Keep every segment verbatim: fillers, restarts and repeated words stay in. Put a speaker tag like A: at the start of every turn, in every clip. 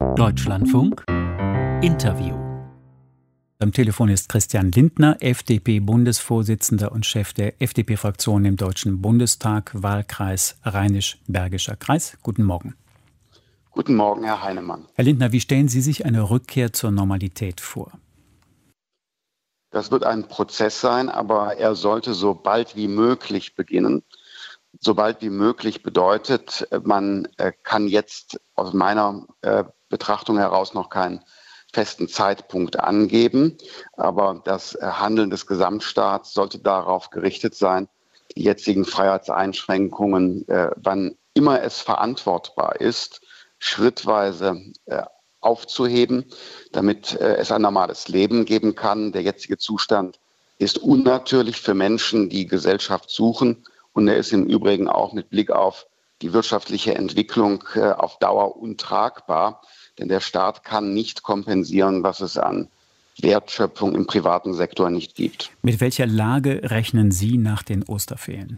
A: Deutschlandfunk Interview. Am Telefon ist Christian Lindner, F D P-Bundesvorsitzender und Chef der F D P-Fraktion im Deutschen Bundestag, Wahlkreis Rheinisch-Bergischer Kreis. Guten Morgen.
B: Guten Morgen, Herr Heinemann.
A: Herr Lindner, wie stellen Sie sich eine Rückkehr zur Normalität vor?
B: Das wird ein Prozess sein, aber er sollte so bald wie möglich beginnen. So bald wie möglich bedeutet, man kann jetzt aus meiner Betrachtung heraus noch keinen festen Zeitpunkt angeben. Aber das Handeln des Gesamtstaats sollte darauf gerichtet sein, die jetzigen Freiheitseinschränkungen, wann immer es verantwortbar ist, schrittweise aufzuheben, damit es ein normales Leben geben kann. Der jetzige Zustand ist unnatürlich für Menschen, die Gesellschaft suchen. Und er ist im Übrigen auch mit Blick auf die wirtschaftliche Entwicklung auf Dauer untragbar. Denn der Staat kann nicht kompensieren, was es an Wertschöpfung im privaten Sektor nicht gibt.
A: Mit welcher Lage rechnen Sie nach den Osterferien?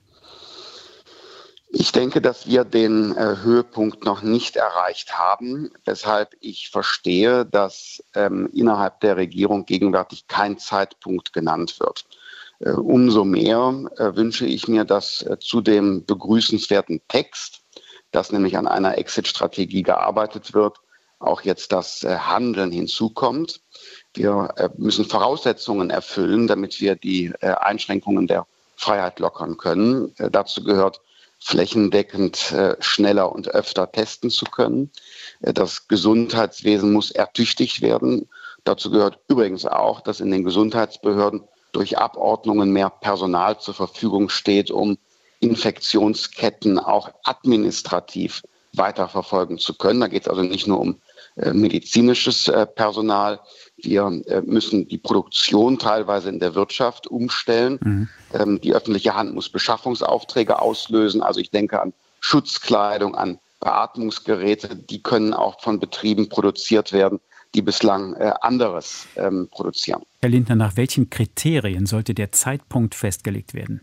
B: Ich denke, dass wir den äh, Höhepunkt noch nicht erreicht haben, weshalb ich verstehe, dass ähm, innerhalb der Regierung gegenwärtig kein Zeitpunkt genannt wird. Äh, umso mehr äh, wünsche ich mir, dass äh, zu dem begrüßenswerten Text, dass nämlich an einer Exit-Strategie gearbeitet wird, auch jetzt das äh, Handeln hinzukommt. Wir äh, müssen Voraussetzungen erfüllen, damit wir die äh, Einschränkungen der Freiheit lockern können. Äh, dazu gehört flächendeckend äh, schneller und öfter testen zu können. Äh, das Gesundheitswesen muss ertüchtigt werden. Dazu gehört übrigens auch, dass in den Gesundheitsbehörden durch Abordnungen mehr Personal zur Verfügung steht, um Infektionsketten auch administrativ weiterverfolgen zu können. Da geht es also nicht nur um äh, medizinisches äh, Personal. Wir äh, müssen die Produktion teilweise in der Wirtschaft umstellen. Mhm. Ähm, die öffentliche Hand muss Beschaffungsaufträge auslösen. Also ich denke an Schutzkleidung, an Beatmungsgeräte. Die können auch von Betrieben produziert werden, die bislang äh, anderes ähm, produzieren.
A: Herr Lindner, nach welchen Kriterien sollte der Zeitpunkt festgelegt werden?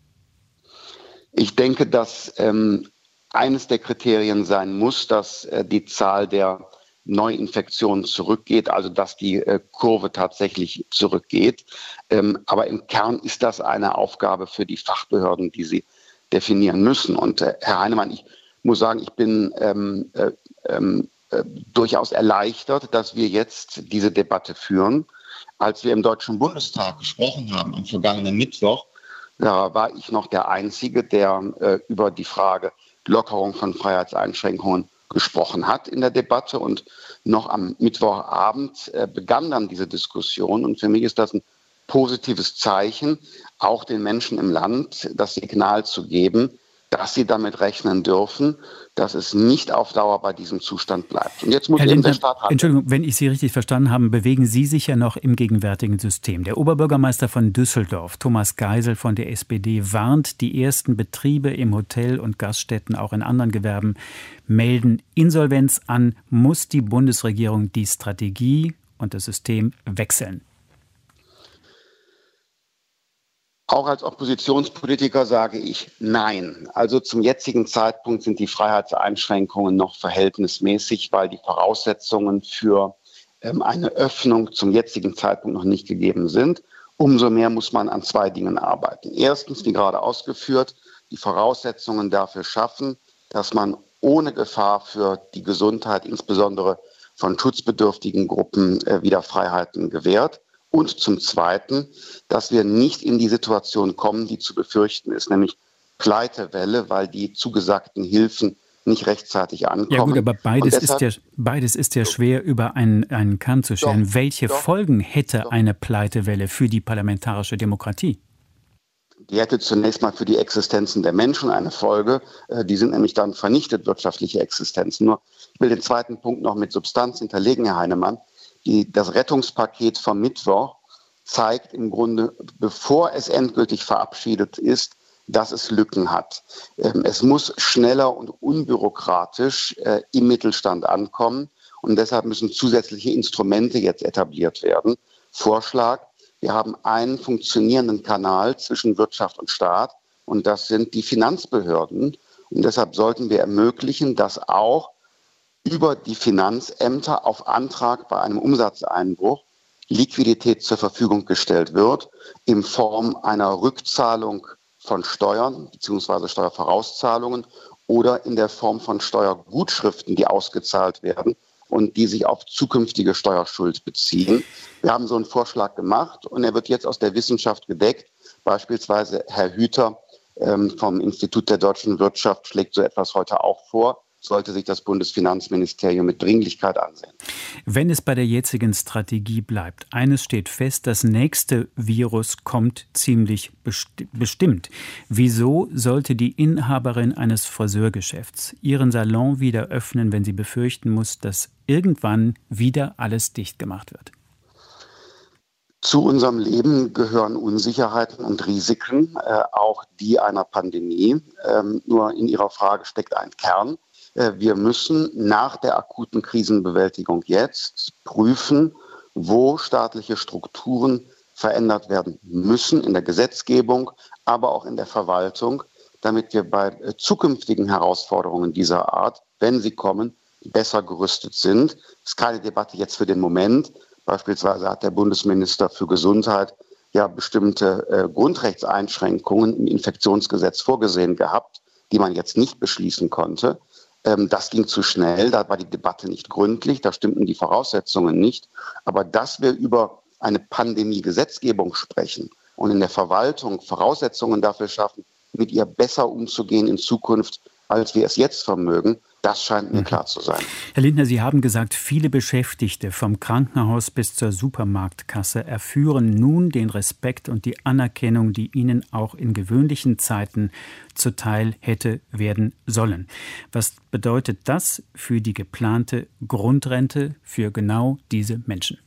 B: Ich denke, dass ähm, eines der Kriterien sein muss, dass äh, die Zahl der Neuinfektionen zurückgeht, also dass die äh, Kurve tatsächlich zurückgeht. Ähm, aber im Kern ist das eine Aufgabe für die Fachbehörden, die sie definieren müssen. Und äh, Herr Heinemann, ich muss sagen, ich bin ähm, äh, äh, durchaus erleichtert, dass wir jetzt diese Debatte führen. Als wir im Deutschen Bundestag gesprochen haben am vergangenen Mittwoch, da war ich noch der Einzige, der äh, über die Frage Lockerung von Freiheitseinschränkungen gesprochen hat in der Debatte. Und noch am Mittwochabend äh, begann dann diese Diskussion. Und für mich ist das ein positives Zeichen, auch den Menschen im Land das Signal zu geben, dass sie damit rechnen dürfen, dass es nicht auf Dauer bei diesem Zustand bleibt. Und jetzt muss
A: Herr
B: eben
A: Lindner,
B: der Staat handeln.
A: Entschuldigung, wenn ich Sie richtig verstanden habe, bewegen Sie sich ja noch im gegenwärtigen System. Der Oberbürgermeister von Düsseldorf, Thomas Geisel von der S P D, warnt, die ersten Betriebe im Hotel- und Gaststätten, auch in anderen Gewerben, melden Insolvenz an. Muss die Bundesregierung die Strategie und das System wechseln?
B: Auch als Oppositionspolitiker sage ich nein. Also zum jetzigen Zeitpunkt sind die Freiheitseinschränkungen noch verhältnismäßig, weil die Voraussetzungen für ähm, eine Öffnung zum jetzigen Zeitpunkt noch nicht gegeben sind. Umso mehr muss man an zwei Dingen arbeiten. Erstens, wie gerade ausgeführt, die Voraussetzungen dafür schaffen, dass man ohne Gefahr für die Gesundheit, insbesondere von schutzbedürftigen Gruppen, äh, wieder Freiheiten gewährt. Und zum Zweiten, dass wir nicht in die Situation kommen, die zu befürchten ist, nämlich Pleitewelle, weil die zugesagten Hilfen nicht rechtzeitig ankommen.
A: Ja gut, aber beides,
B: deshalb,
A: ist, ja, beides ist ja schwer über einen, einen Kamm zu stellen.
B: Doch,
A: Welche
B: doch,
A: Folgen hätte
B: doch.
A: eine Pleitewelle für die parlamentarische Demokratie?
B: Die hätte zunächst mal für die Existenzen der Menschen eine Folge. Die sind nämlich dann vernichtet, wirtschaftliche Existenzen. Nur ich will den zweiten Punkt noch mit Substanz hinterlegen, Herr Heinemann. Die, das Rettungspaket vom Mittwoch zeigt im Grunde, bevor es endgültig verabschiedet ist, dass es Lücken hat. Ähm, es muss schneller und unbürokratisch äh, im Mittelstand ankommen. Und deshalb müssen zusätzliche Instrumente jetzt etabliert werden. Vorschlag, wir haben einen funktionierenden Kanal zwischen Wirtschaft und Staat. Und das sind die Finanzbehörden. Und deshalb sollten wir ermöglichen, dass auch über die Finanzämter auf Antrag bei einem Umsatzeinbruch Liquidität zur Verfügung gestellt wird in Form einer Rückzahlung von Steuern bzw. Steuervorauszahlungen oder in der Form von Steuergutschriften, die ausgezahlt werden und die sich auf zukünftige Steuerschuld beziehen. Wir haben so einen Vorschlag gemacht und er wird jetzt aus der Wissenschaft gedeckt. Beispielsweise Herr Hüter ähm, vom Institut der deutschen Wirtschaft schlägt so etwas heute auch vor. Sollte sich das Bundesfinanzministerium mit Dringlichkeit ansehen.
A: Wenn es bei der jetzigen Strategie bleibt, eines steht fest, das nächste Virus kommt ziemlich besti- bestimmt. Wieso sollte die Inhaberin eines Friseurgeschäfts ihren Salon wieder öffnen, wenn sie befürchten muss, dass irgendwann wieder alles dicht gemacht wird?
B: Zu unserem Leben gehören Unsicherheiten und Risiken, äh, auch die einer Pandemie. Ähm, nur in Ihrer Frage steckt ein Kern. Wir müssen nach der akuten Krisenbewältigung jetzt prüfen, wo staatliche Strukturen verändert werden müssen in der Gesetzgebung, aber auch in der Verwaltung, damit wir bei zukünftigen Herausforderungen dieser Art, wenn sie kommen, besser gerüstet sind. Das ist keine Debatte jetzt für den Moment. Beispielsweise hat der Bundesminister für Gesundheit ja bestimmte äh, Grundrechtseinschränkungen im Infektionsgesetz vorgesehen gehabt, die man jetzt nicht beschließen konnte. Das ging zu schnell, da war die Debatte nicht gründlich, da stimmten die Voraussetzungen nicht. Aber dass wir über eine Pandemie-Gesetzgebung sprechen und in der Verwaltung Voraussetzungen dafür schaffen, mit ihr besser umzugehen in Zukunft, als wir es jetzt vermögen, das scheint mir klar zu sein.
A: Herr Lindner, Sie haben gesagt, viele Beschäftigte vom Krankenhaus bis zur Supermarktkasse erführen nun den Respekt und die Anerkennung, die ihnen auch in gewöhnlichen Zeiten zuteil hätte werden sollen. Was bedeutet das für die geplante Grundrente für genau diese Menschen?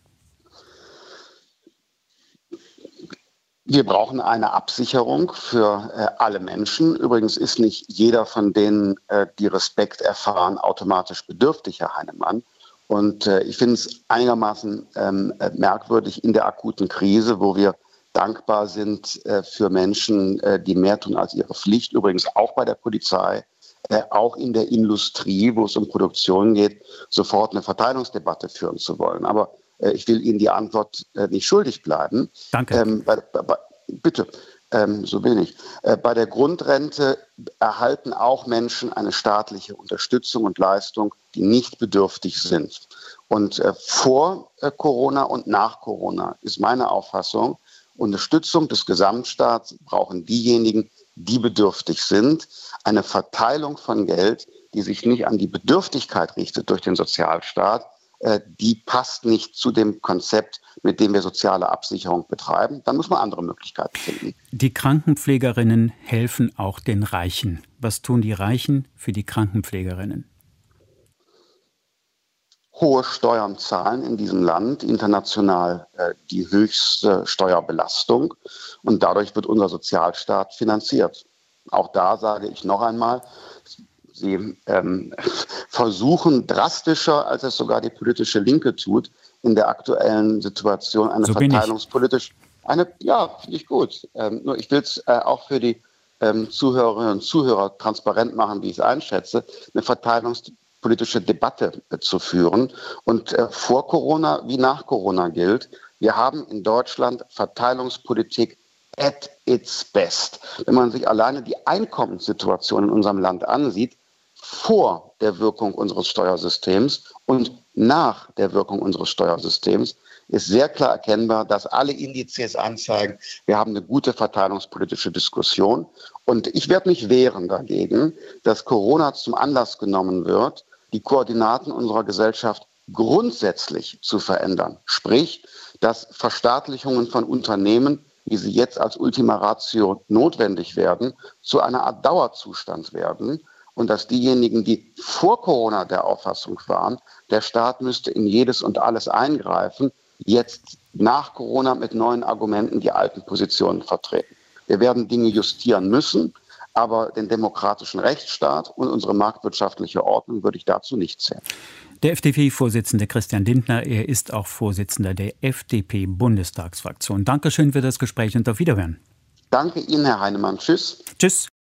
B: Wir brauchen eine Absicherung für äh, alle Menschen. Übrigens ist nicht jeder von denen, äh, die Respekt erfahren, automatisch bedürftig, Herr Heinemann. Und äh, ich finde es einigermaßen ähm, merkwürdig in der akuten Krise, wo wir dankbar sind äh, für Menschen, äh, die mehr tun als ihre Pflicht. Übrigens auch bei der Polizei, äh, auch in der Industrie, wo es um Produktion geht, sofort eine Verteilungsdebatte führen zu wollen. Aber ich will Ihnen die Antwort äh, nicht schuldig bleiben.
A: Danke.
B: Ähm, bei, bei, bitte, ähm, so bin ich. Äh, bei der Grundrente erhalten auch Menschen eine staatliche Unterstützung und Leistung, die nicht bedürftig sind. Und äh, vor äh, Corona und nach Corona ist meine Auffassung, Unterstützung des Gesamtstaats brauchen diejenigen, die bedürftig sind. Eine Verteilung von Geld, die sich nicht an die Bedürftigkeit richtet durch den Sozialstaat, die passt nicht zu dem Konzept, mit dem wir soziale Absicherung betreiben. Dann muss man andere Möglichkeiten finden.
A: Die Krankenpflegerinnen helfen auch den Reichen. Was tun die Reichen für die Krankenpflegerinnen?
B: Hohe Steuern zahlen in diesem Land, international äh, die höchste Steuerbelastung. Und dadurch wird unser Sozialstaat finanziert. Auch da sage ich noch einmal, Sie ähm, versuchen drastischer, als es sogar die politische Linke tut, in der aktuellen Situation eine
A: so
B: verteilungspolitisch, eine, ja, finde ich gut. Ähm, nur ich will es äh, auch für die ähm, Zuhörerinnen und Zuhörer transparent machen, wie ich es einschätze, eine verteilungspolitische Debatte äh, zu führen. Und äh, vor Corona wie nach Corona gilt, wir haben in Deutschland Verteilungspolitik at its best. Wenn man sich alleine die Einkommenssituation in unserem Land ansieht, vor der Wirkung unseres Steuersystems und nach der Wirkung unseres Steuersystems, ist sehr klar erkennbar, dass alle Indizes anzeigen, wir haben eine gute verteilungspolitische Diskussion. Und ich werde mich wehren dagegen, dass Corona zum Anlass genommen wird, die Koordinaten unserer Gesellschaft grundsätzlich zu verändern. Sprich, dass Verstaatlichungen von Unternehmen, wie sie jetzt als Ultima Ratio notwendig werden, zu einer Art Dauerzustand werden. Und dass diejenigen, die vor Corona der Auffassung waren, der Staat müsste in jedes und alles eingreifen, jetzt nach Corona mit neuen Argumenten die alten Positionen vertreten. Wir werden Dinge justieren müssen, aber den demokratischen Rechtsstaat und unsere marktwirtschaftliche Ordnung würde ich dazu nicht zählen.
A: Der F D P-Vorsitzende Christian Lindner, er ist auch Vorsitzender der F D P-Bundestagsfraktion. Dankeschön für das Gespräch und auf Wiederhören.
B: Danke Ihnen, Herr Heinemann. Tschüss.
A: Tschüss.